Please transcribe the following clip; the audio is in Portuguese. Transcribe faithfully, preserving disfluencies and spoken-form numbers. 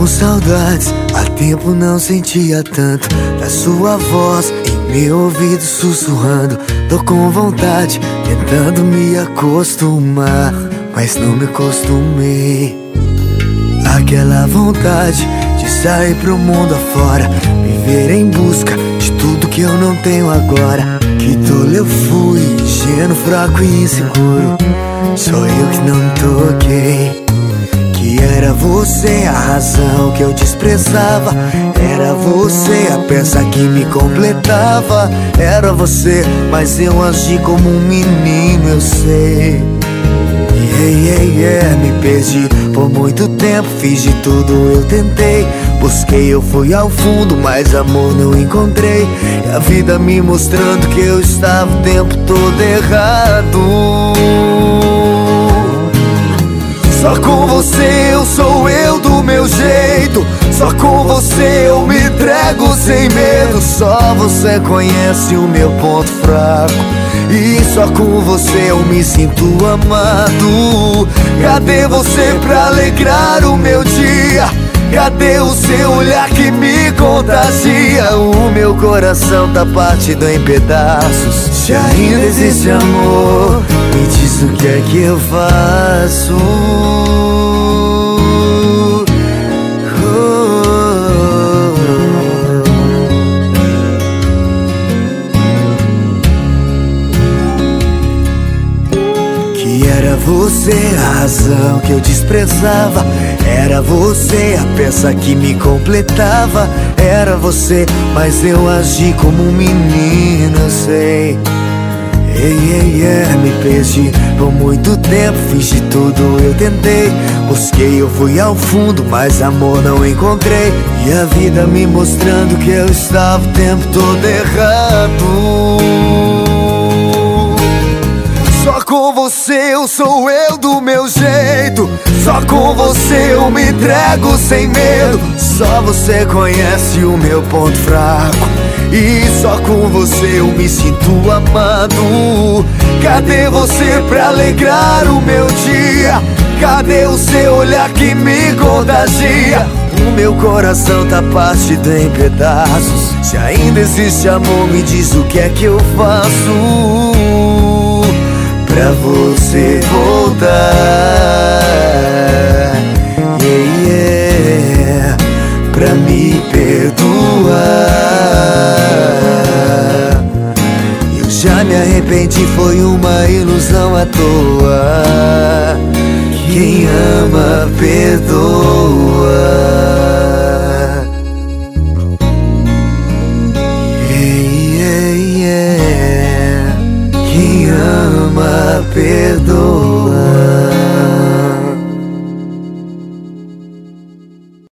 com saudades, há tempo não sentia tanto da sua voz em meu ouvido sussurrando. Tô com vontade, tentando me acostumar, mas não me acostumei. Aquela vontade de sair pro mundo afora, viver em busca de tudo que eu não tenho agora. Que tolo eu fui, ingênuo, fraco e inseguro. Sou eu que não me toquei que era você a razão que eu desprezava. Era você a peça que me completava. Era você, mas eu agi como um menino, eu sei. Yeah, yeah, yeah, me perdi por muito tempo, fiz de tudo, eu tentei. Busquei, eu fui ao fundo, mas amor não encontrei. E a vida me mostrando que eu estava o tempo todo errado. Só com você eu sou eu do meu jeito. Só com você eu me entrego sem medo. Só você conhece o meu ponto fraco, e só com você eu me sinto amado. Cadê você pra alegrar o meu dia? Cadê o seu olhar que me contagia? O meu coração tá partido em pedaços. Se ainda existe amor, me diz o que é que eu faço. Era você a razão que eu desprezava. Era você a peça que me completava. Era você, mas eu agi como um menino, eu sei. Ei, ei, ei, me perdi por muito tempo, fiz de tudo, eu tentei. Busquei, eu fui ao fundo, mas amor não encontrei. E a vida me mostrando que eu estava o tempo todo errado. Só com você eu sou eu do meu jeito. Só com você eu me entrego sem medo. Só você conhece o meu ponto fraco, e só com você eu me sinto amado. Cadê você pra alegrar o meu dia? Cadê o seu olhar que me contagia? O meu coração tá partido em pedaços. Se ainda existe amor, me diz o que é que eu faço pra você voltar. Yeah, yeah, pra me perdoar. Eu já me arrependi, foi uma ilusão à toa. Quem ama, perdoa. Yeah, yeah, quem ama, perdoa.